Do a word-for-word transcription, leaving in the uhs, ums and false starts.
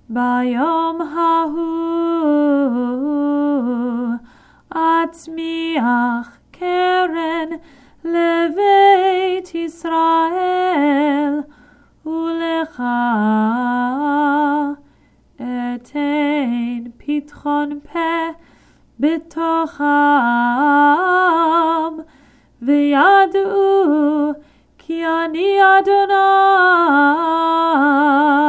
ביום ההוא אצמיח קרן לבית ישראל, ולך אתן פתחון פה בתוכם, וידעו כי אני אדוני.